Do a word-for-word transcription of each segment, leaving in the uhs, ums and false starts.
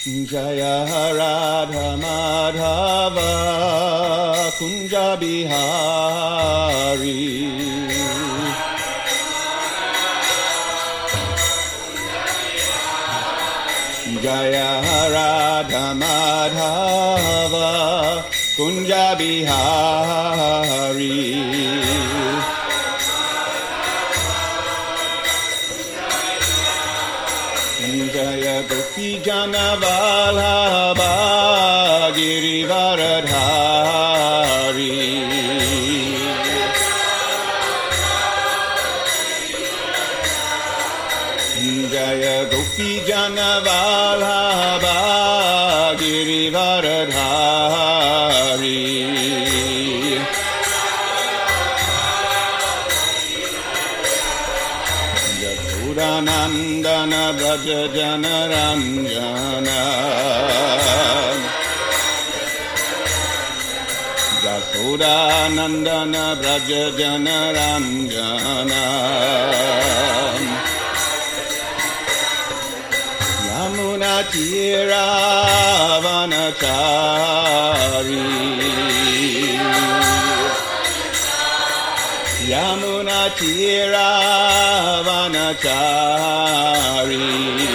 Jaya Radha Madhava Kunja Bihari Jaya Radha Madhava Kunja Bihari Jaya Gopi Jana Vallabha Girivaradhari Jaya Gopi Jana Vallabha Girivaradhari Nandana Braja Jana Ranjana Jasoda Nandana Braja Jana Ranjana Yamuna Tira Vanachari Yamuna Tira Vanachari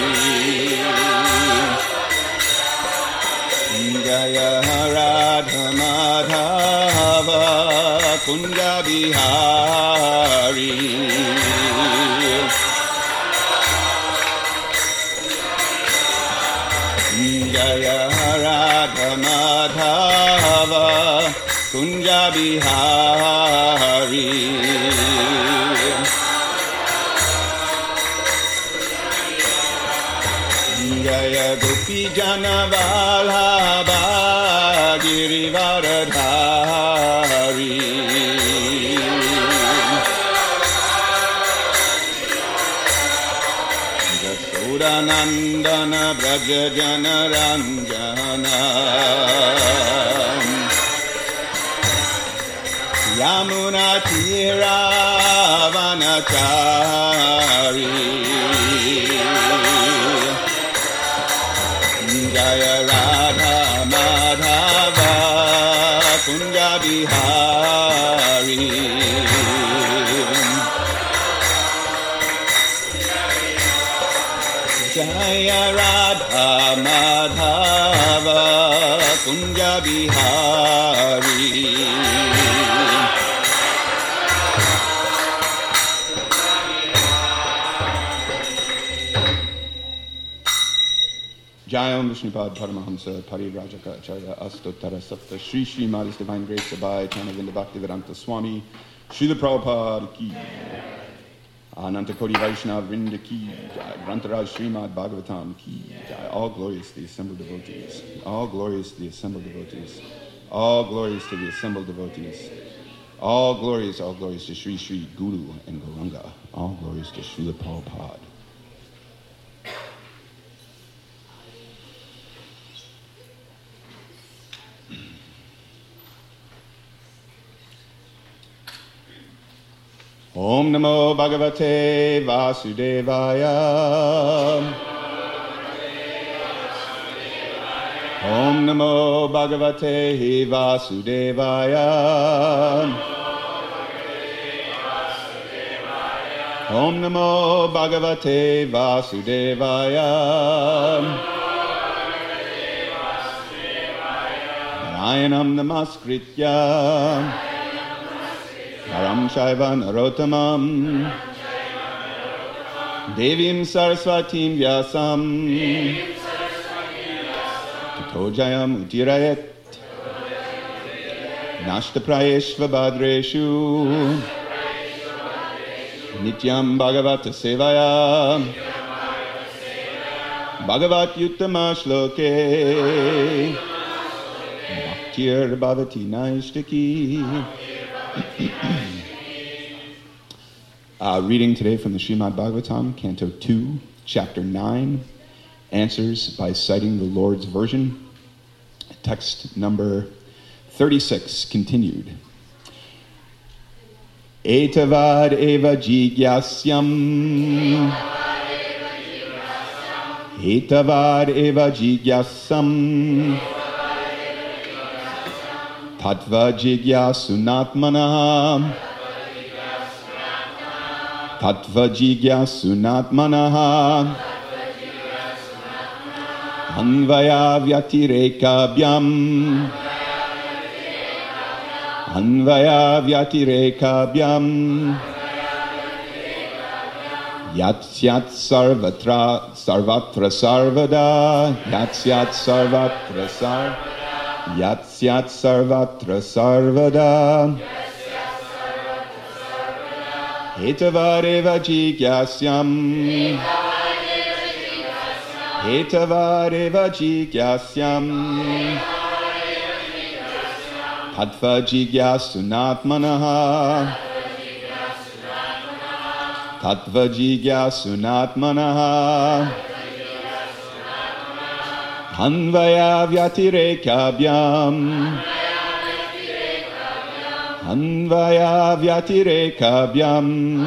Jaya Radha Madhava Kunja Bihari Jaya Radha Madhava Kunja Bihari Jaya Gopi Jana Vallabha Girivaradhari Jasoda Nandana Braja Jana Ranjana Yamuna Tira Vanachari Jaya Radha Madhava Kunja Bihari Jaya Radha Madhava Kunja Bihari Jayam Vishnupad Paramahamsa Parirajaka Acharya Astottara Sapta Shri Shri Madhis Divine Grace Abhay Chanavinda Bhaktivedanta Swami Srila Prabhupada Ki Ananta Koti Vaishnava Vrinda Ki Jai Grantaraj Srimad Bhagavatam Ki Jai. All glorious to the assembled devotees. All glorious to the assembled devotees. All glorious to the assembled devotees. All glorious, all glorious to Sri Sri Guru and Gauranga. All glorious to Srila Prabhupada. Om Namo Bhagavate Vasudevaya. Om Namo Bhagavate Vasudevaya. Om Namo Bhagavate Vasudevaya. Narayanam Namaskritya Naram Shaiva Narottamam Devim Saraswatim Vyasam Tato Jayam Utirayet Nashtaprayeshva Bhadreshu Nityam Bhagavata Sevaya Bhagavat Yuttama Shloke Bhaktir Bhavati Naishtaki. Uh, reading today from the Srimad Bhagavatam, Canto two, Chapter nine, Answers by citing the Lord's version. Text number thirty-six, continued. Etavad eva jigyasyam Etavad eva jigyasam Tattva jigyasunatmanah Tattva jigyasunatmanah Anvaya vyatirekabhyam Anvaya vyatirekabhyam Yat syat sarvatra sarvatra sarvada Yat syat sarvatra sar Yat syat sarvatra sarvada Hetavadeva jigyasyam Hetavadeva jigyasyam Tattva jigyasunatmanah Tattva jigyasunatmanah Anvaya vyatirekabhyam Anvaya vyatirekabhyam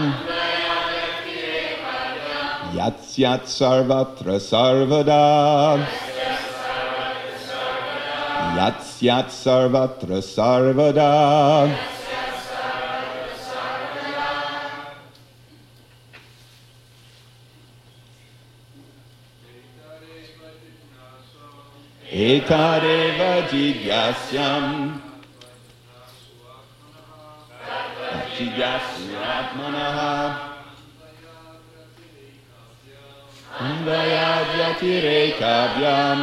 Yat syat sarvatra sarvada Yat syat sarvatra sarvada Etadeva jigyasyam Jigyasunatmanah Anvaya vyatirekabhyam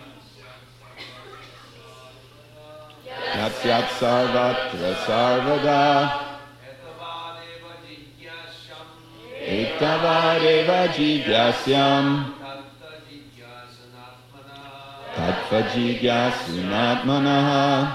Yat syat sarvatra sarvada Etavadeva jigyasyam Tattva jigyasunatmanah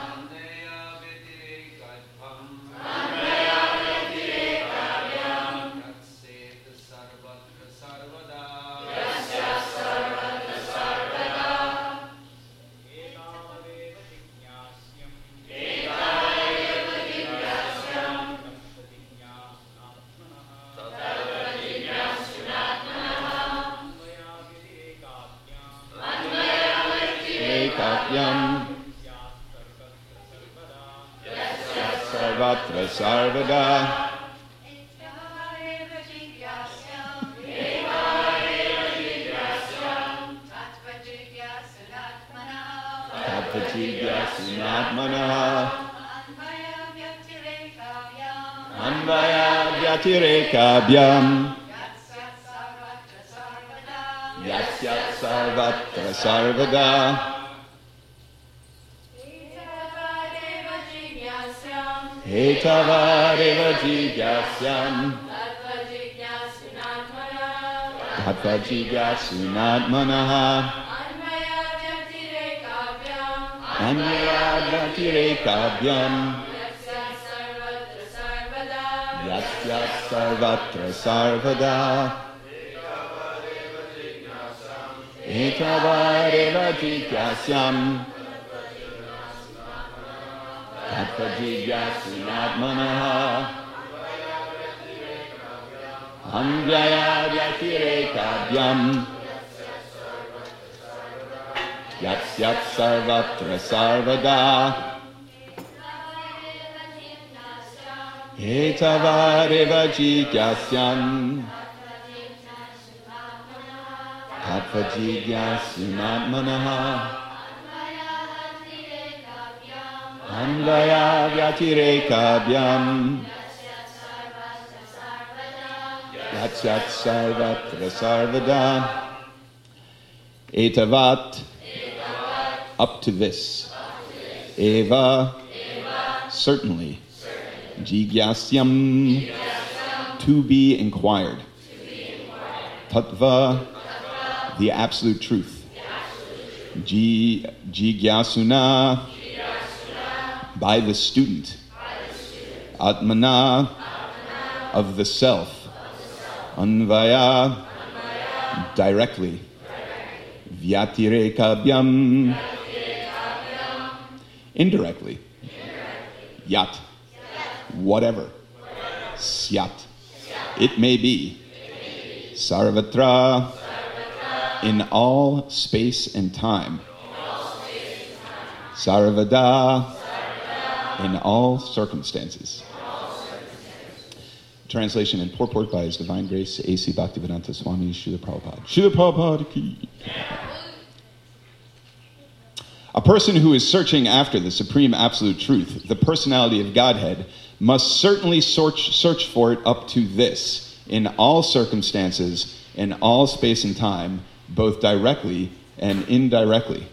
Sarvatra sarvada Tattva jigyasunatmanah Anvaya vyatirekabhyam Yat syat sarvatra sarvada Etavadeva jigyasyam Tattva jigyasunatmanah Anvaya vyatirekabhyam Yat syat sarvatra sarvada Etavadeva jigyasyam Tattva jigyasunatmanah Anvaya vyatirekabhyam Yat syat sarvatra sarvada Etavadeva jigyasyam Tattva jigyasunatmanah Anvaya vyatirekabhyam Yat syat sarvatra sarvada Etavat up to this Eva certainly Jigyasyam to be inquired Tattva the absolute truth Jigyasuna by the student Atmana of the self Anvaya directly Vyatirekabhyam indirectly Yat whatever Syat it may be Sarvatra in all space and time. Sarvada, in all circumstances. Translation and purport by His Divine Grace, A C Bhaktivedanta Swami Srila Prabhupada. Srila Prabhupada ki. A person who is searching after the supreme absolute truth, the personality of Godhead, must certainly search, search for it up to this, in all circumstances, in all space and time, both directly and indirectly.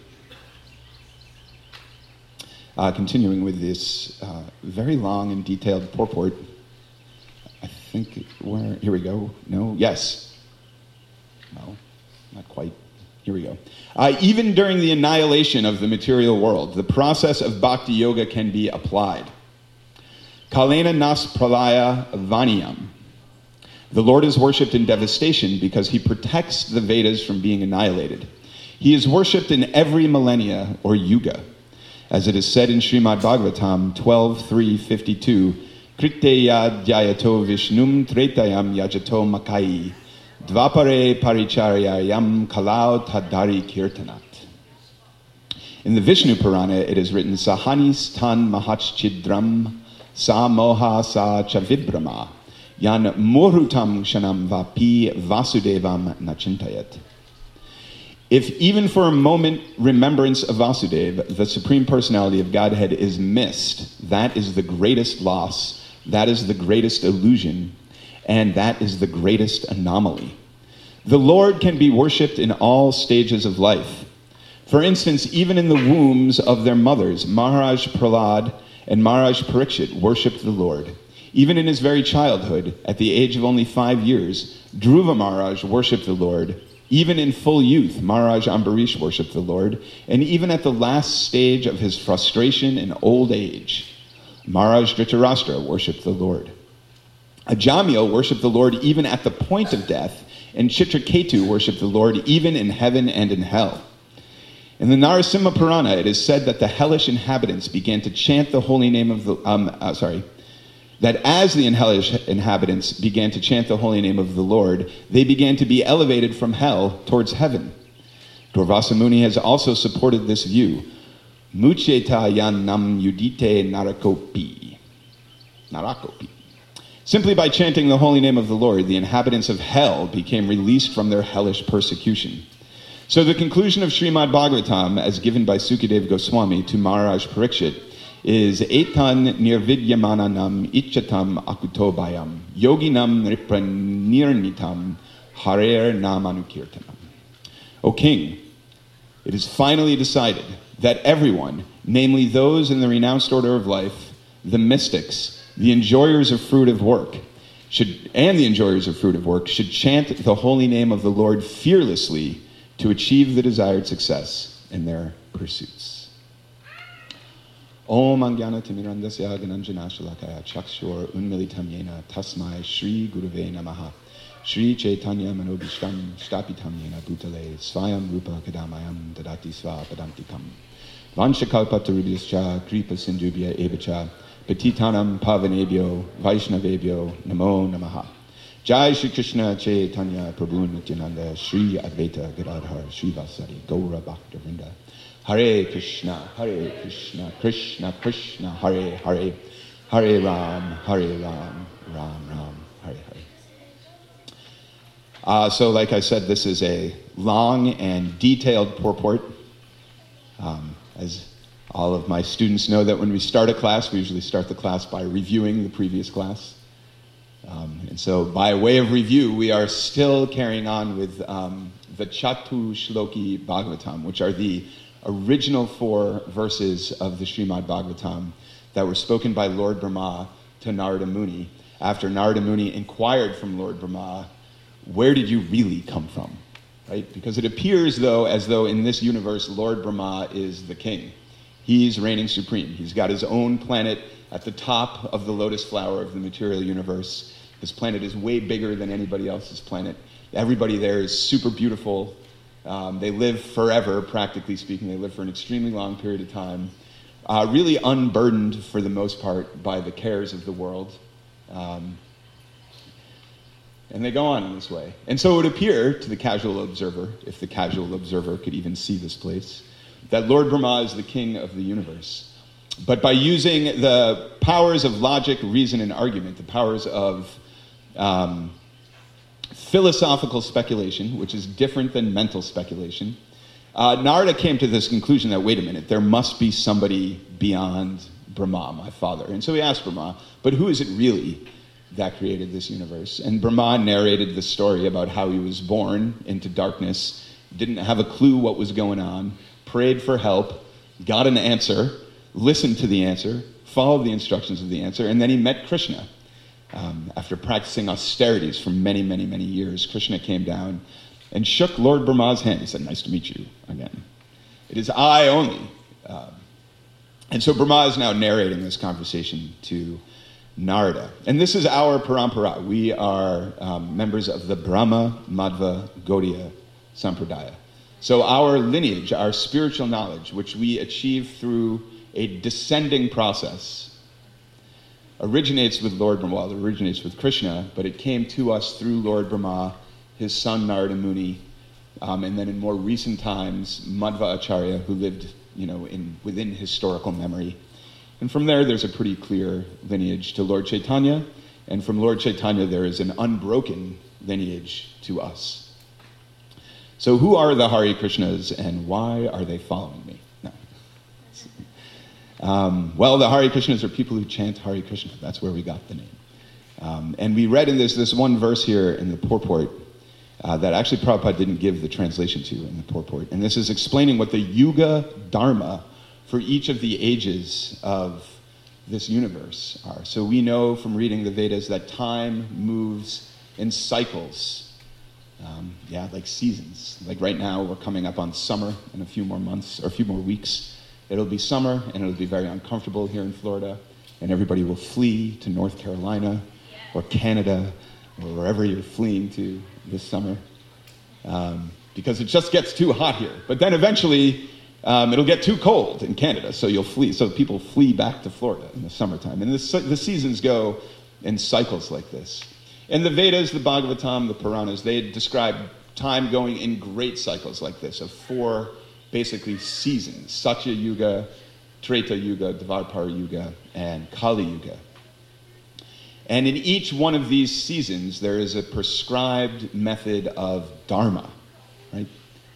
Uh, continuing with this uh, very long and detailed purport, I think, where, here we go, no, yes, no, not quite, here we go. Uh, even during the annihilation of the material world, the process of bhakti yoga can be applied. Kalena nas pralaya vaniyam. The Lord is worshipped in devastation because He protects the Vedas from being annihilated. He is worshipped in every millennia or yuga. As it is said in Srimad Bhagavatam twelve three fifty-two, Kriteya dhyayato vishnum tretayam yajato makai, dvapare paricharyayam kalau tadari kirtanat. In the Vishnu Purana, it is written, Sahanis tan mahachchidram sa moha sa chavibrama, yan murutam kshanam vapi vasudevam nachintayat. If even for a moment remembrance of Vasudeva, the Supreme Personality of Godhead, is missed, that is the greatest loss, that is the greatest illusion, and that is the greatest anomaly. The Lord can be worshipped in all stages of life. For instance, even in the wombs of their mothers, Maharaj Prahlad and Maharaj Parikshit worshipped the Lord. Even in his very childhood, at the age of only five years, Dhruva Maharaj worshipped the Lord. Even in full youth, Maharaj Ambarish worshipped the Lord. And even at the last stage of his frustration and old age, Maharaj Dhritarashtra worshipped the Lord. Ajamil worshipped the Lord even at the point of death, and Chitraketu worshipped the Lord even in heaven and in hell. In the Narasimha Purana, it is said that the hellish inhabitants began to chant the holy name of the, um, uh, sorry, that as the hellish inhabitants began to chant the holy name of the Lord, they began to be elevated from hell towards heaven. Durvasa Muni has also supported this view. Mucheta yan nam yudite narakopi. Narakopi. Simply by chanting the holy name of the Lord, the inhabitants of hell became released from their hellish persecution. So the conclusion of Srimad Bhagavatam, as given by Sukadeva Goswami to Maharaj Parikshit, is Etan nirvidyamananam ichatam akutobayam yoginam nirpranirnitam harer namanukirtanam. O King, it is finally decided that everyone, namely those in the renounced order of life, the mystics, the enjoyers of fruit of work, should, and the enjoyers of fruit of work, should chant the holy name of the Lord fearlessly to achieve the desired success in their pursuits. Om Angyana Timirandasya Gananjana Shalakaya Chakshur Unmilitam Yena Tasmai Shri Guruve Namaha Shri Chaitanya Manobishtam Shtapitam Yena Bhutale Svayam Rupa Kadamayam Dadati Sva Padantikam Vanchakalpa Tarubhyascha Kripa Sindhubhya Evacha Patitanam Pavanebhyo Vaishnavebhyo Namo Namaha. Jai Shri Krishna Chaitanya Prabhu Nityananda Shri Advaita Gadadhar Shri Vasari Gaura Bhakta Vrinda. Hare Krishna, Hare Krishna, Krishna Krishna, Hare Hare, Hare Ram, Hare Ram, Ram Ram, Hare Hare. Uh, so like I said, this is a long and detailed purport. Um, as all of my students know, that when we start a class, we usually start the class by reviewing the previous class. Um, and so by way of review, we are still carrying on with um, the Chatu Shloki Bhagavatam, which are the original four verses of the Srimad Bhagavatam that were spoken by Lord Brahma to Narada Muni after Narada Muni inquired from Lord Brahma, where did you really come from? Right? Because it appears, though, as though in this universe, Lord Brahma is the king. He's reigning supreme. He's got his own planet at the top of the lotus flower of the material universe. His planet is way bigger than anybody else's planet. Everybody there is super beautiful. Um, they live forever, practically speaking. They live for an extremely long period of time, uh, really unburdened for the most part by the cares of the world. Um, And they go on in this way. And so it would appear to the casual observer, if the casual observer could even see this place, that Lord Brahma is the king of the universe. But by using the powers of logic, reason, and argument, the powers of um, philosophical speculation, which is different than mental speculation, uh, Narada came to this conclusion that, wait a minute, there must be somebody beyond Brahma, my father. And so he asked Brahma, but who is it really that created this universe? And Brahma narrated the story about how he was born into darkness, didn't have a clue what was going on, prayed for help, got an answer, listened to the answer, followed the instructions of the answer, and then he met Krishna. Um, after practicing austerities for many, many, many years, Krishna came down and shook Lord Brahma's hand. He said, nice to meet you again. It is I only. Uh, and so Brahma is now narrating this conversation to Narada. And this is our parampara. We are um, members of the Brahma Madhva Gaudiya Sampradaya. So our lineage, our spiritual knowledge, which we achieve through a descending process, originates with Lord Brahma. Well, it originates with Krishna, but it came to us through Lord Brahma, his son Narada Muni, um, and then in more recent times, Madhva Acharya, who lived, you know, in within historical memory. And from there, there's a pretty clear lineage to Lord Chaitanya, and from Lord Chaitanya, there is an unbroken lineage to us. So who are the Hare Krishnas, and why are they following me? No. Um, well, the Hare Krishnas are people who chant Hare Krishna. That's where we got the name. Um, and we read in this, this one verse here in the purport uh, that actually Prabhupada didn't give the translation to in the purport. And this is explaining what the Yuga Dharma for each of the ages of this universe are. So we know from reading the Vedas that time moves in cycles. Um, yeah, like seasons. Like right now, we're coming up on summer in a few more months, or a few more weeks. It'll be summer, and it'll be very uncomfortable here in Florida, and everybody will flee to North Carolina or Canada or wherever you're fleeing to this summer, um, because it just gets too hot here. But then eventually, um, it'll get too cold in Canada, so you'll flee. So people flee back to Florida in the summertime. And this, the seasons go in cycles like this. In the Vedas, the Bhagavatam, the Puranas, they describe time going in great cycles like this, of four basically seasons: Satya Yuga, Treta Yuga, Dvapara Yuga, and Kali Yuga. And in each one of these seasons, there is a prescribed method of dharma, right?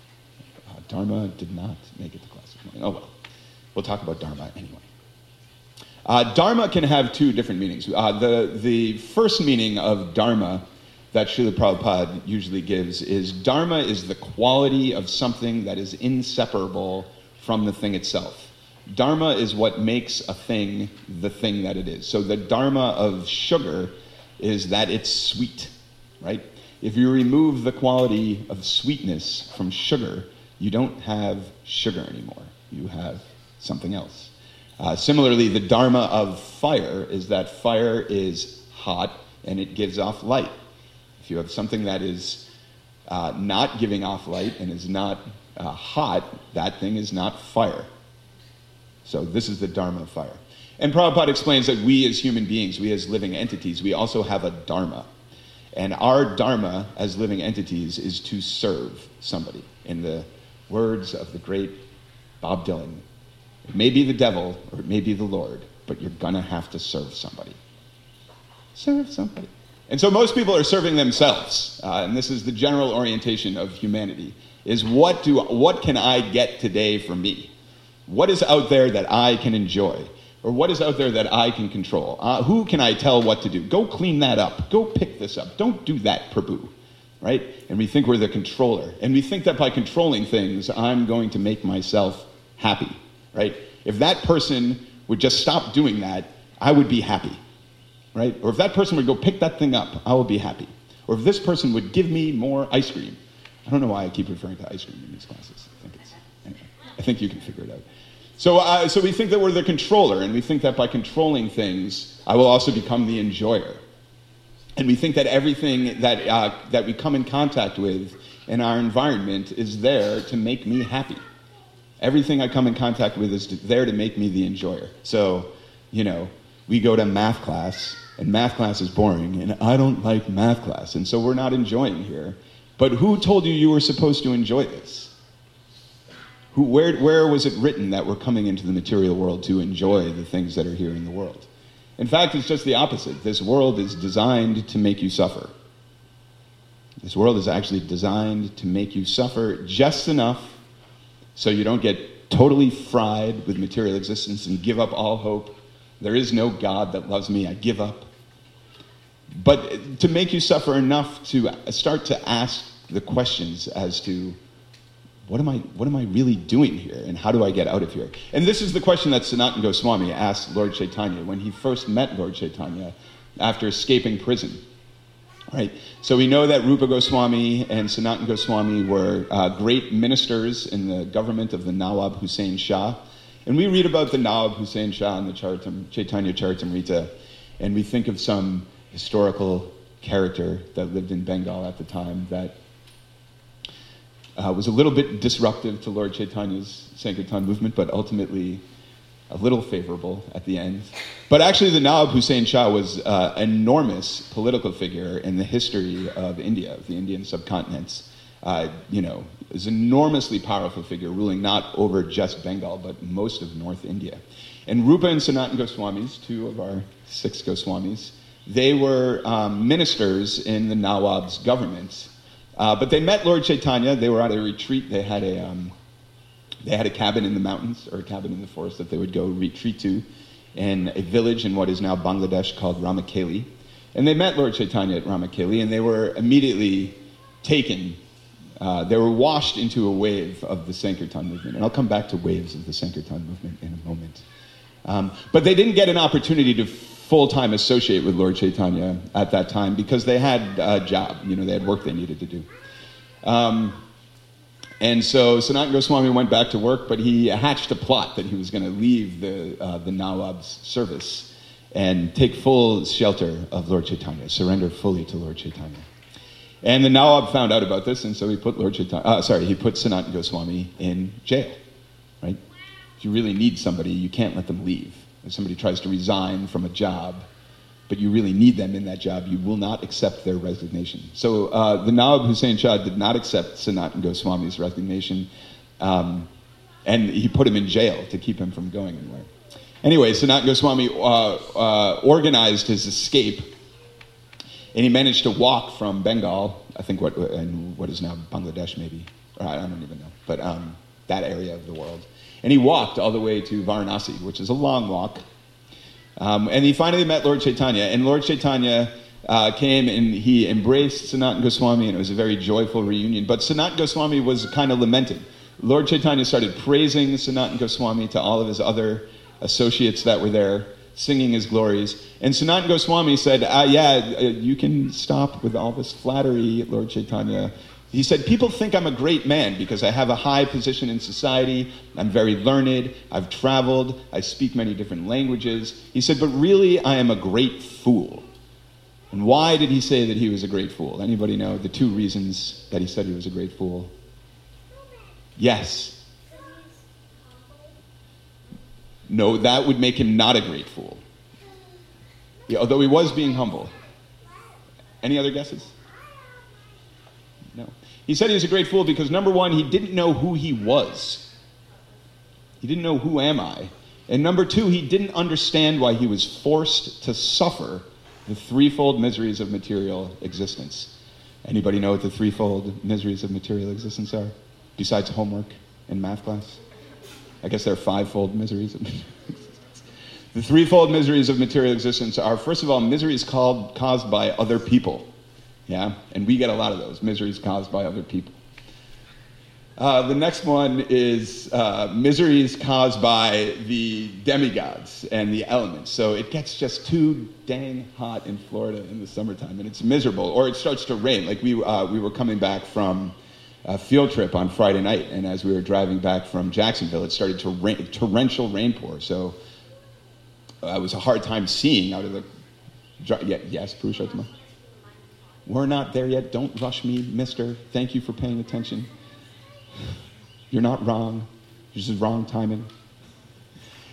Uh, dharma did not make it to class this morning. Oh well, we'll talk about dharma anyway. Uh, dharma can have two different meanings. Uh, the, the first meaning of dharma that Srila Prabhupada usually gives is dharma is the quality of something that is inseparable from the thing itself. Dharma is what makes a thing the thing that it is. So the dharma of sugar is that it's sweet, right? If you remove the quality of sweetness from sugar, you don't have sugar anymore. You have something else. Uh, similarly, the dharma of fire is that fire is hot and it gives off light. If you have something that is uh, not giving off light and is not uh, hot, that thing is not fire. So this is the dharma of fire. And Prabhupada explains that we as human beings, we as living entities, we also have a dharma. And our dharma as living entities is to serve somebody. In the words of the great Bob Dylan, it may be the devil or it may be the Lord, but you're gonna have to serve somebody. Serve somebody. And so most people are serving themselves, uh, and this is the general orientation of humanity, is what do what can I get today for me? What is out there that I can enjoy? Or what is out there that I can control? Uh, who can I tell what to do? Go clean that up. Go pick this up. Don't do that, Prabhu, right? And we think we're the controller. And we think that by controlling things, I'm going to make myself happy, right? If that person would just stop doing that, I would be happy, right? Or if that person would go pick that thing up, I will be happy. Or if this person would give me more ice cream. I don't know why I keep referring to ice cream in these classes. I think it's, anyway, I think you can figure it out. So, uh, so we think that we're the controller, and we think that by controlling things, I will also become the enjoyer. And we think that everything that uh, that we come in contact with in our environment is there to make me happy. Everything I come in contact with is to, there to make me the enjoyer. So, you know, we go to math class, and math class is boring, and I don't like math class, and so we're not enjoying here. But who told you you were supposed to enjoy this? Who, where, where was it written that we're coming into the material world to enjoy the things that are here in the world? In fact, it's just the opposite. This world is designed to make you suffer. This world is actually designed to make you suffer just enough so you don't get totally fried with material existence and give up all hope. There is no God that loves me, I give up. But to make you suffer enough to start to ask the questions as to, what am I, what am I really doing here, and how do I get out of here? And this is the question that Sanatana Goswami asked Lord Chaitanya when he first met Lord Chaitanya after escaping prison. Right? So we know that Rupa Goswami and Sanatana Goswami were uh, great ministers in the government of the Nawab Hussain Shah. And we read about the Nawab Hussain Shah in the Charitam, Chaitanya Charitamrita, and we think of some historical character that lived in Bengal at the time that uh, was a little bit disruptive to Lord Chaitanya's Sankirtan movement, but ultimately a little favorable at the end. But actually the Nawab Hussain Shah was uh, an enormous political figure in the history of India, of the Indian subcontinent. Uh, you know, is an enormously powerful figure, ruling not over just Bengal, but most of North India. And Rupa and Sanatana Goswamis, two of our six Goswamis, they were um, ministers in the Nawab's government. Uh, but they met Lord Chaitanya. They were at a retreat. They had a um, they had a cabin in the mountains, or a cabin in the forest that they would go retreat to in a village in what is now Bangladesh called Ramakeli. And they met Lord Chaitanya at Ramakeli, and they were immediately taken. Uh, they were washed into a wave of the Sankirtan movement. And I'll come back to waves of the Sankirtan movement in a moment. Um, but they didn't get an opportunity to full-time associate with Lord Chaitanya at that time because they had a job. You know, they had work they needed to do. Um, and so Sanatana Goswami went back to work, but he hatched a plot that he was going to leave the, uh, the Nawab's service and take full shelter of Lord Chaitanya, surrender fully to Lord Chaitanya. And the Nawab found out about this, and so he put Lord Chaitanya, uh, sorry, he put Sanatana Goswami in jail, right? If you really need somebody, you can't let them leave. If somebody tries to resign from a job, but you really need them in that job, you will not accept their resignation. So uh, the Nawab Hussain Shah did not accept Sanatana Goswami's resignation, um, and he put him in jail to keep him from going anywhere. Anyway, Sanatana Goswami uh, uh, organized his escape, and he managed to walk from Bengal, I think what and what is now Bangladesh maybe, or I don't even know, but um, that area of the world. And he walked all the way to Varanasi, which is a long walk. Um, and he finally met Lord Chaitanya, and Lord Chaitanya uh, came and he embraced Sanatana Goswami, and it was a very joyful reunion. But Sanatana Goswami was kind of lamented. Lord Chaitanya started praising Sanatana Goswami to all of his other associates that were there, singing his glories. And Sanatana Goswami said, ah, yeah, uh, you can stop with all this flattery, Lord Chaitanya. He said, people think I'm a great man because I have a high position in society, I'm very learned, I've traveled, I speak many different languages. He said, but really I am a great fool. And why did he say that he was a great fool? Anybody know the two reasons that he said he was a great fool? Yes. No, that would make him not a great fool. Yeah, although he was being humble. Any other guesses? No. He said he was a great fool because, number one, he didn't know who he was. He didn't know, who am I? And number two, he didn't understand why he was forced to suffer the threefold miseries of material existence. Anybody know what the threefold miseries of material existence are? Besides homework and math class? I guess there are fivefold miseries of material existence. The threefold miseries of material existence are, first of all, miseries called, caused by other people. Yeah, and we get a lot of those, miseries caused by other people. Uh, the next one is uh, miseries caused by the demigods and the elements. So it gets just too dang hot in Florida in the summertime, and it's miserable. Or it starts to rain. Like we uh, we were coming back from a field trip on Friday night, and as we were driving back from Jacksonville, it started to rain, torrential rainpour. So uh, it was a hard time seeing out of the. Yeah, yes, Purushottam. We're not there yet. Don't rush me, mister. Thank you for paying attention. You're not wrong. You're just wrong timing.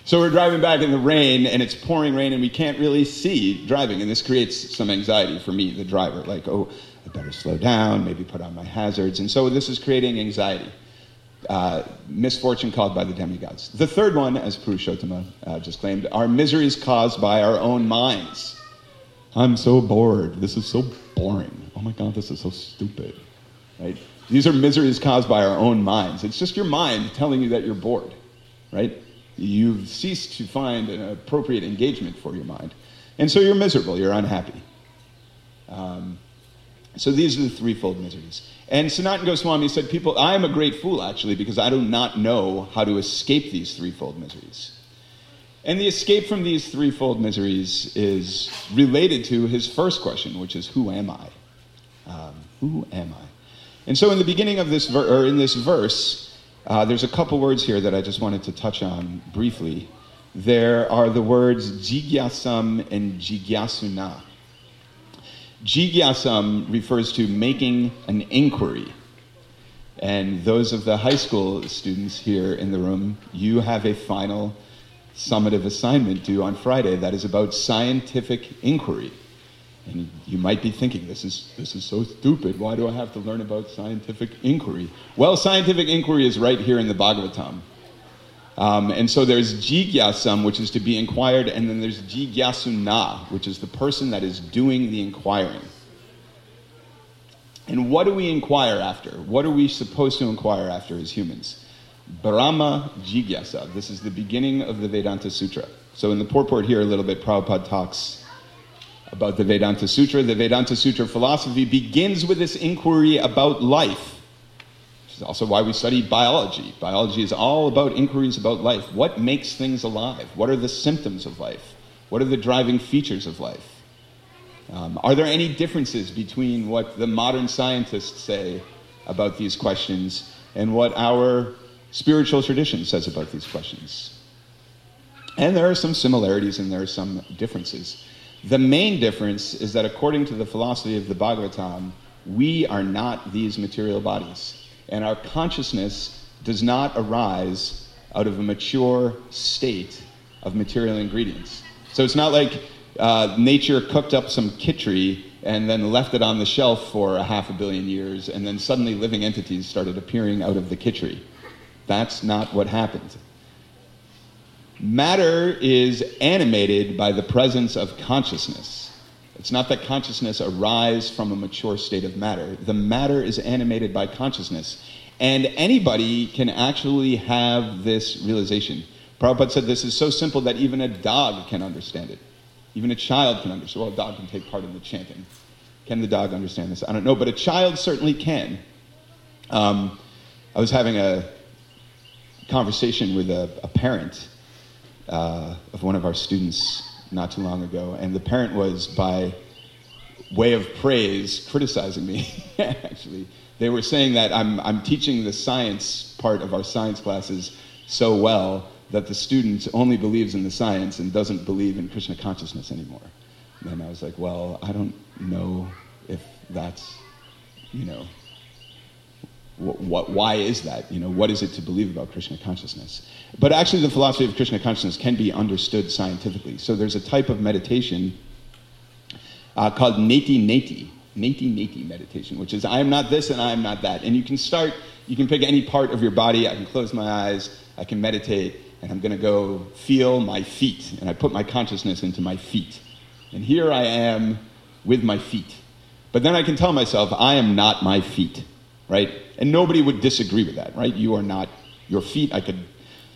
So we're driving back in the rain, and it's pouring rain, and we can't really see driving, and this creates some anxiety for me, the driver, like, oh, I better slow down, maybe put on my hazards, and so this is creating anxiety. Uh, misfortune called by the demigods. The third one, as Purushottama uh, just claimed, are miseries caused by our own minds. I'm so bored. This is so boring. Oh my God, this is so stupid. Right? These are miseries caused by our own minds. It's just your mind telling you that you're bored. Right? You've ceased to find an appropriate engagement for your mind. And so you're miserable. You're unhappy. Um, so these are the threefold miseries. And Sanatana Goswami said, people, I am a great fool, actually, because I do not know how to escape these threefold miseries. And the escape from these threefold miseries is related to his first question, which is, who am I? Um, who am I? And so in the beginning of this, ver- or in this verse, uh, there's a couple words here that I just wanted to touch on briefly. There are the words jigyasam and jigyasuna. Jigyasam refers to making an inquiry. And those of the high school students here in the room, you have a final summative assignment due on Friday that is about scientific inquiry. And you might be thinking, this is this is so stupid. Why do I have to learn about scientific inquiry? Well, scientific inquiry is right here in the Bhagavatam. Um, and so there's jigyasam, which is to be inquired, and then there's jigyasuna, which is the person that is doing the inquiring. And what do we inquire after? What are we supposed to inquire after as humans? Brahma jigyasa. This is the beginning of the Vedanta Sutra. So in the purport here a little bit, Prabhupada talks about the Vedanta Sutra. The Vedanta Sutra philosophy begins with this inquiry about life. Which is also why we study biology. Biology is all about inquiries about life. What makes things alive? What are the symptoms of life? What are the driving features of life? Um, are there any differences between what the modern scientists say about these questions and what our spiritual tradition says about these questions? And there are some similarities and there are some differences. The main difference is that according to the philosophy of the Bhagavatam, we are not these material bodies. And our consciousness does not arise out of a mature state of material ingredients. So it's not like uh, nature cooked up some kitchery and then left it on the shelf for a half a billion years, and then suddenly living entities started appearing out of the kitchery. That's not what happened. Matter is animated by the presence of consciousness. It's not that consciousness arises from a mature state of matter. The matter is animated by consciousness. And anybody can actually have this realization. Prabhupada said this is so simple that even a dog can understand it. Even a child can understand. Well, a dog can take part in the chanting. Can the dog understand this? I don't know, but a child certainly can. Um, I was having a conversation with a, a parent uh, of one of our students not too long ago, and the parent was, by way of praise, criticizing me, actually. They were saying that I'm, I'm teaching the science part of our science classes so well that the student only believes in the science and doesn't believe in Krishna consciousness anymore. And I was like, well, I don't know if that's, you know, What, what, why is that? You know, what is it to believe about Krishna consciousness? But actually the philosophy of Krishna consciousness can be understood scientifically. So there's a type of meditation uh, called neti neti, neti neti meditation, which is I am not this and I am not that. And you can start, you can pick any part of your body. I can close my eyes, I can meditate, and I'm going to go feel my feet. And I put my consciousness into my feet. And here I am with my feet. But then I can tell myself, I am not my feet, right? And nobody would disagree with that, right? You are not your feet. I could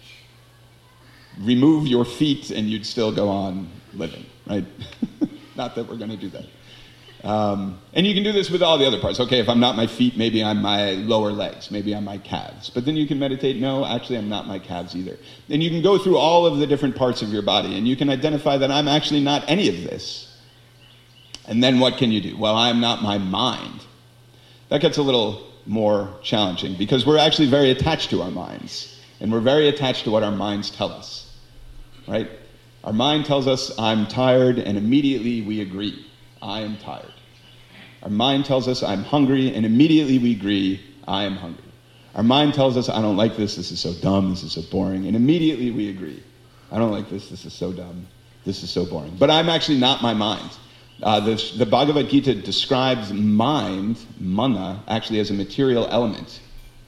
remove your feet and you'd still go on living, right? Not that we're going to do that. Um, and you can do this with all the other parts. Okay, if I'm not my feet, maybe I'm my lower legs. Maybe I'm my calves. But then you can meditate, no, actually I'm not my calves either. And you can go through all of the different parts of your body and you can identify that I'm actually not any of this. And then what can you do? Well, I'm not my mind. That gets a little more challenging because we're actually very attached to our minds. And we're very attached to what our minds tell us, right? Our mind tells us, I'm tired, and immediately we agree, I am tired. Our mind tells us, I'm hungry, and immediately we agree, I am hungry. Our mind tells us, I don't like this, this is so dumb, this is so boring, and immediately we agree, I don't like this. This is so dumb. This is so boring. But I'm actually not my mind. Uh, the, the Bhagavad Gita describes mind, mana, actually as a material element.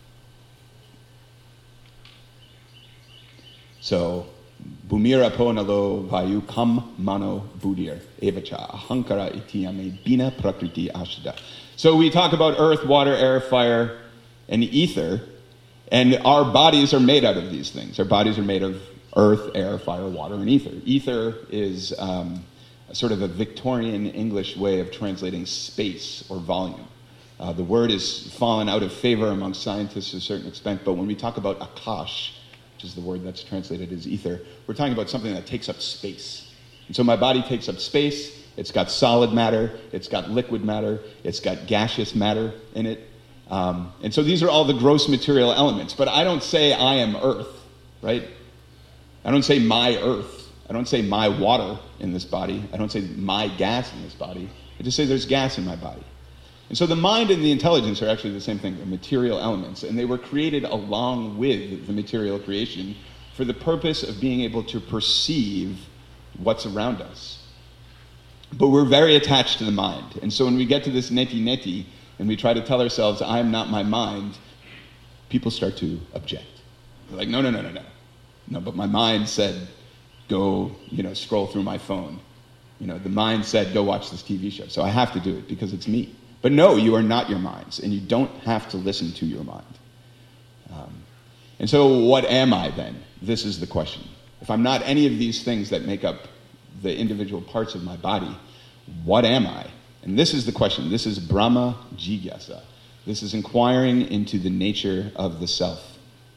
So, Bhumira ponalo vayu kam mano buddhir evacha ahankara itiyame bina prakriti ashada. So we talk about earth, water, air, fire, and ether, and our bodies are made out of these things. Our bodies are made of earth, air, fire, water, and ether. Ether is um, a sort of a Victorian English way of translating space or volume. Uh, the word has fallen out of favor among scientists to a certain extent, but when we talk about akash, which is the word that's translated as ether, we're talking about something that takes up space. And so my body takes up space. It's got solid matter. It's got liquid matter. It's got gaseous matter in it. Um, and so these are all the gross material elements. But I don't say I am earth, right? I don't say my earth. I don't say my water in this body. I don't say my gas in this body. I just say there's gas in my body. And so the mind and the intelligence are actually the same thing. They're material elements. And they were created along with the material creation for the purpose of being able to perceive what's around us. But we're very attached to the mind. And so when we get to this neti-neti and we try to tell ourselves, I'm not my mind, people start to object. They're like, no, no, no, no, no. No, but my mind said, go, you know, scroll through my phone. You know, the mind said, go watch this T V show. So I have to do it because it's me. But no, you are not your minds, and you don't have to listen to your mind. Um, and so what am I then? This is the question. If I'm not any of these things that make up the individual parts of my body, what am I? And this is the question. This is Brahma Jigyasa. This is inquiring into the nature of the self.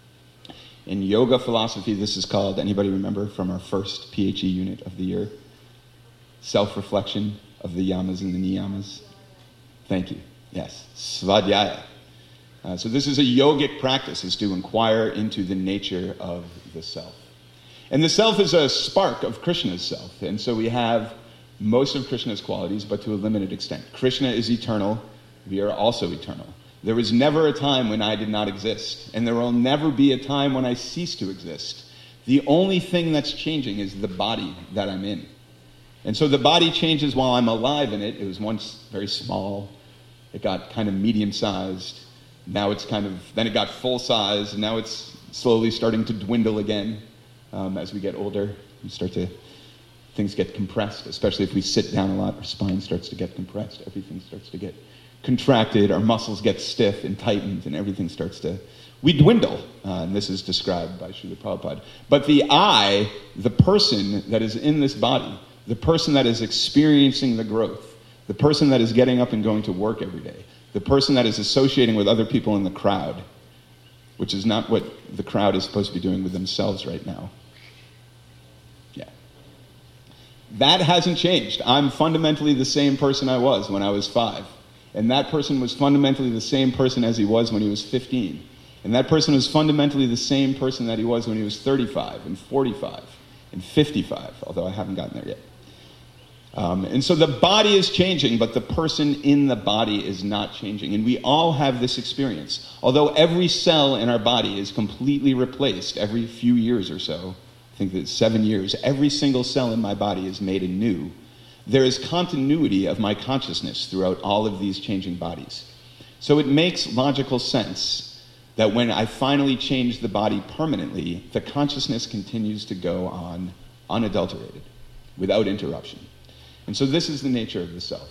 In yoga philosophy, this is called, anybody remember from our first P H E unit of the year? Self-reflection of the yamas and the niyamas. Thank you. Yes. Svadhyaya. Uh, so this is a yogic practice, is to inquire into the nature of the self. And the self is a spark of Krishna's self. And so we have most of Krishna's qualities, but to a limited extent. Krishna is eternal. We are also eternal. There was never a time when I did not exist. And there will never be a time when I cease to exist. The only thing that's changing is the body that I'm in. And so the body changes while I'm alive in it. It was once very small. It got kind of medium-sized. Now it's kind of, then it got full-size, and now it's slowly starting to dwindle again. Um, as we get older, we start to, things get compressed, especially if we sit down a lot. Our spine starts to get compressed. Everything starts to get contracted. Our muscles get stiff and tightened, and everything starts to, we dwindle. Uh, and this is described by Srila Prabhupada. But the I, the person that is in this body, the person that is experiencing the growth, the person that is getting up and going to work every day, the person that is associating with other people in the crowd, which is not what the crowd is supposed to be doing with themselves right now. Yeah. That hasn't changed. I'm fundamentally the same person I was when I was five. And that person was fundamentally the same person as he was when he was fifteen. And that person was fundamentally the same person that he was when he was thirty-five and forty-five and fifty-five, although I haven't gotten there yet. Um, and so the body is changing, but the person in the body is not changing. And we all have this experience. Although every cell in our body is completely replaced every few years or so, I think that seven years, every single cell in my body is made anew. There is continuity of my consciousness throughout all of these changing bodies. So it makes logical sense that when I finally change the body permanently, the consciousness continues to go on unadulterated, without interruption. And so this is the nature of the self.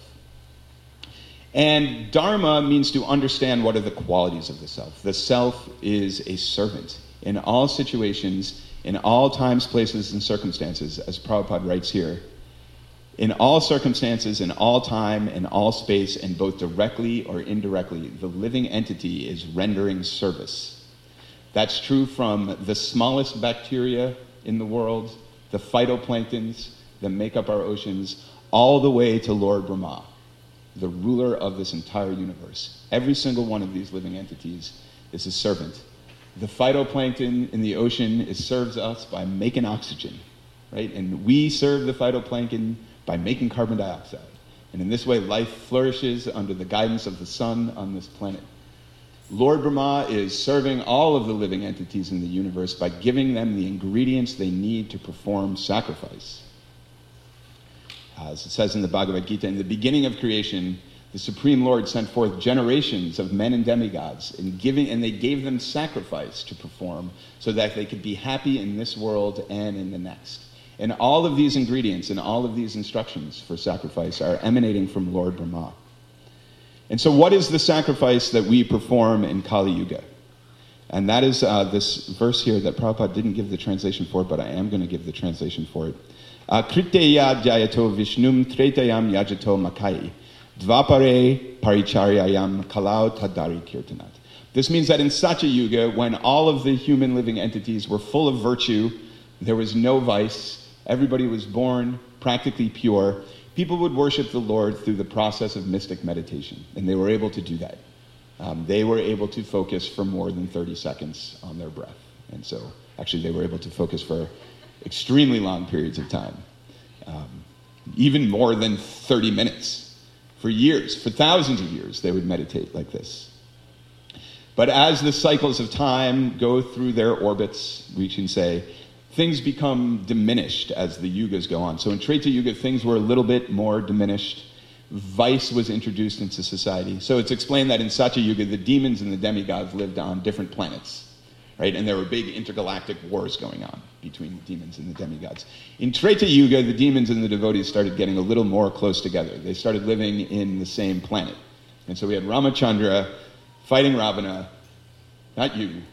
And dharma means to understand what are the qualities of the self. The self is a servant in all situations, in all times, places, and circumstances, as Prabhupada writes here. In all circumstances, in all time, in all space, and both directly or indirectly, the living entity is rendering service. That's true from the smallest bacteria in the world, the phytoplanktons that make up our oceans, all the way to Lord Brahma, the ruler of this entire universe. Every single one of these living entities is a servant. The phytoplankton in the ocean is, serves us by making oxygen, right? And we serve the phytoplankton by making carbon dioxide. And in this way, life flourishes under the guidance of the sun on this planet. Lord Brahma is serving all of the living entities in the universe by giving them the ingredients they need to perform sacrifice. As it says in the Bhagavad Gita, in the beginning of creation, the Supreme Lord sent forth generations of men and demigods, and, giving, and they gave them sacrifice to perform so that they could be happy in this world and in the next. And all of these ingredients and all of these instructions for sacrifice are emanating from Lord Brahma. And so what is the sacrifice that we perform in Kali Yuga? And that is uh, this verse here that Prabhupada didn't give the translation for, but I am going to give the translation for it. Kriteya jayato vishnum tretayam yajato makai. Dvapare paricharyayam kalau tadari kirtanat. This means that in Satya Yuga, when all of the human living entities were full of virtue, there was no vice, everybody was born practically pure, people would worship the Lord through the process of mystic meditation, and they were able to do that. Um, they were able to focus for more than thirty seconds on their breath. And so, actually, they were able to focus for extremely long periods of time, um, even more than thirty minutes. For years, for thousands of years, they would meditate like this. But as the cycles of time go through their orbits, we can say, things become diminished as the yugas go on. So in Treta Yuga, things were a little bit more diminished. Vice was introduced into society. So it's explained that in Satya Yuga, the demons and the demigods lived on different planets, right? And there were big intergalactic wars going on between the demons and the demigods. In Treta Yuga, the demons and the devotees started getting a little more close together. They started living in the same planet. And so we had Ramachandra fighting Ravana, not you,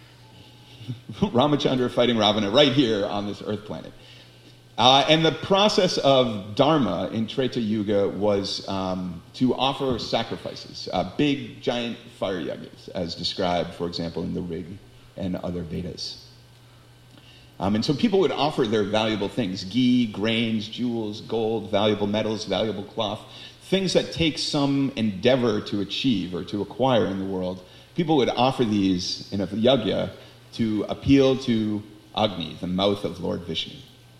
Ramachandra fighting Ravana right here on this earth planet. Uh, and the process of dharma in Treta Yuga was um, to offer sacrifices, uh, big, giant fire yagas, as described, for example, in the Rig and other Vedas. Um, and so people would offer their valuable things, ghee, grains, jewels, gold, valuable metals, valuable cloth, things that take some endeavor to achieve or to acquire in the world. People would offer these in a yajna to appeal to Agni, the mouth of Lord Vishnu.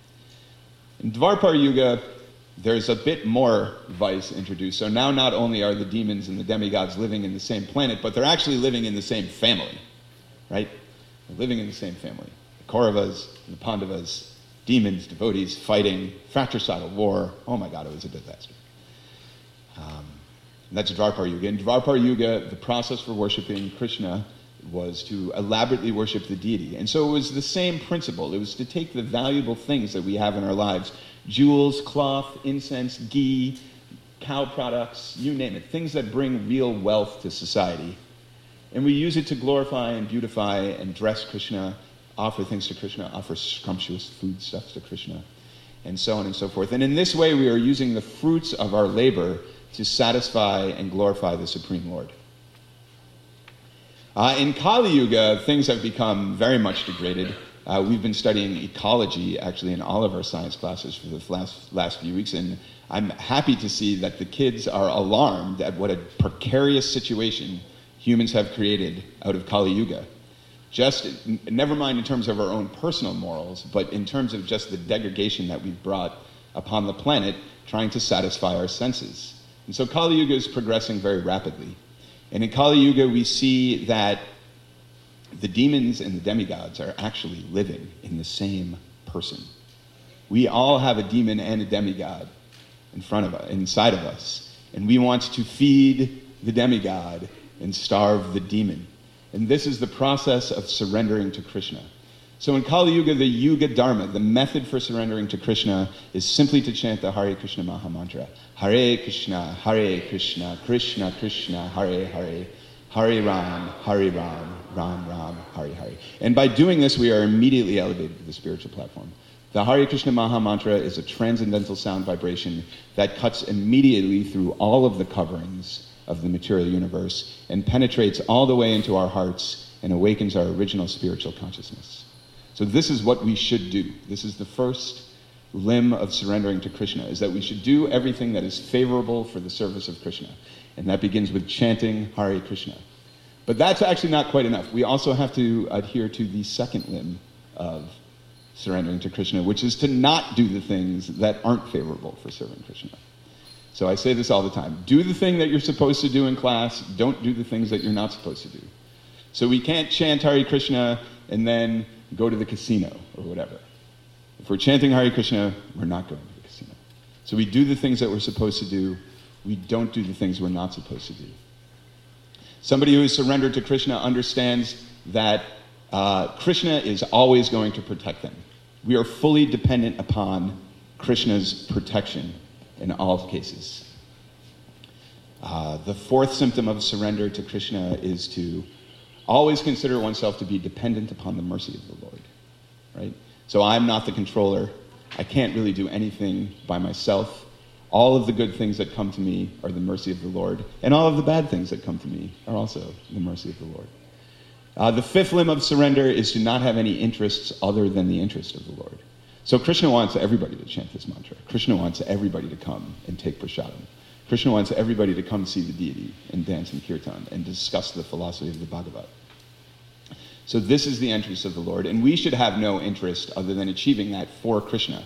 In Dvapara Yuga, there's a bit more vice introduced. So now not only are the demons and the demigods living in the same planet, but they're actually living in the same family, right? They're living in the same family. The Kauravas, the Pandavas, demons, devotees, fighting, fratricidal war. Oh my God, it was a disaster. Um, and that's Dvapara Yuga. In Dvapara Yuga, the process for worshiping Krishna was to elaborately worship the deity. And so it was the same principle. It was to take the valuable things that we have in our lives, jewels, cloth, incense, ghee, cow products, you name it, things that bring real wealth to society. And we use it to glorify and beautify and dress Krishna, offer things to Krishna, offer scrumptious foodstuffs to Krishna, and so on and so forth. And in this way, we are using the fruits of our labor to satisfy and glorify the Supreme Lord. Uh, in Kali Yuga, things have become very much degraded. Uh, we've been studying ecology, actually, in all of our science classes for the last, last few weeks, and I'm happy to see that the kids are alarmed at what a precarious situation humans have created out of Kali Yuga. Just, never mind in terms of our own personal morals, but in terms of just the degradation that we've brought upon the planet, trying to satisfy our senses. And so Kali Yuga is progressing very rapidly. And in Kali Yuga, we see that the demons and the demigods are actually living in the same person. We all have a demon and a demigod in front of us, inside of us, and we want to feed the demigod and starve the demon. And this is the process of surrendering to Krishna. So in Kali Yuga, the Yuga Dharma, the method for surrendering to Krishna, is simply to chant the Hare Krishna Maha Mantra. Hare Krishna, Hare Krishna, Krishna Krishna, Hare Hare, Hare Ram, Hare Ram, Ram Ram, Hare Hare. And by doing this, we are immediately elevated to the spiritual platform. The Hare Krishna Maha Mantra is a transcendental sound vibration that cuts immediately through all of the coverings of the material universe and penetrates all the way into our hearts and awakens our original spiritual consciousness. So this is what we should do. This is the first limb of surrendering to Krishna, is that we should do everything that is favorable for the service of Krishna. And that begins with chanting Hare Krishna. But that's actually not quite enough. We also have to adhere to the second limb of surrendering to Krishna, which is to not do the things that aren't favorable for serving Krishna. So I say this all the time. Do the thing that you're supposed to do in class. Don't do the things that you're not supposed to do. So we can't chant Hare Krishna and then go to the casino or whatever. If we're chanting Hare Krishna, we're not going to the casino. So we do the things that we're supposed to do. We don't do the things we're not supposed to do. Somebody who is surrendered to Krishna understands that uh, Krishna is always going to protect them. We are fully dependent upon Krishna's protection in all cases. Uh, the fourth symptom of surrender to Krishna is to always consider oneself to be dependent upon the mercy of the Lord, right? So I'm not the controller. I can't really do anything by myself. All of the good things that come to me are the mercy of the Lord, and all of the bad things that come to me are also the mercy of the Lord. Uh, the fifth limb of surrender is to not have any interests other than the interest of the Lord. So Krishna wants everybody to chant this mantra. Krishna wants everybody to come and take prasadam. Krishna wants everybody to come see the deity and dance in kirtan and discuss the philosophy of the Bhagavad. So this is the interest of the Lord, and we should have no interest other than achieving that for Krishna.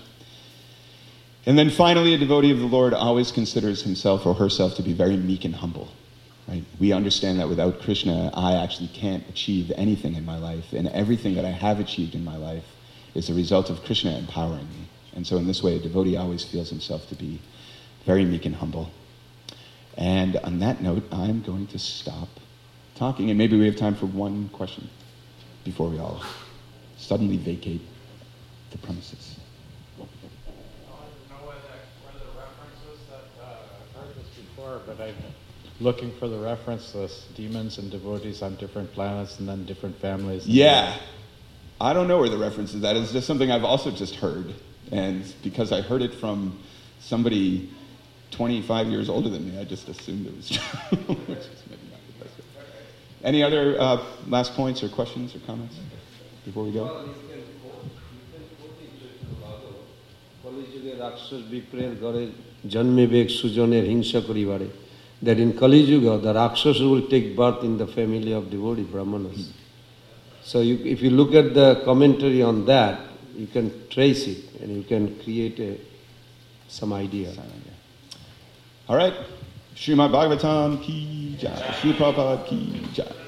And then finally, a devotee of the Lord always considers himself or herself to be very meek and humble. Right? We understand that without Krishna, I actually can't achieve anything in my life, and everything that I have achieved in my life is a result of Krishna empowering me. And so in this way, a devotee always feels himself to be very meek and humble. And on that note, I'm going to stop talking, and maybe we have time for one question before we all suddenly vacate the premises. I don't know where the, where the references that uh, I've heard this before, but I'm looking for the reference to demons and devotees on different planets and then different families. Yeah. I don't know where the reference is. That is just something I've also just heard. And because I heard it from somebody twenty-five years older than me, I just assumed it was true. Which is maybe not the best way. Any other uh, last points or questions or comments before we go? Well, you can quote, you can quote it to Bhagavad. Kali-yuge Rakshas biprel gore janmebek sujoner hingsa koribare. That in Kali-yuga, the Rakshas will take birth in the family of devotee Brahmanas. Hmm. So you, if you look at the commentary on that, you can trace it and you can create a, some idea. All right. Srimad Bhagavatam ki jai. Srila Prabhupada ki jai.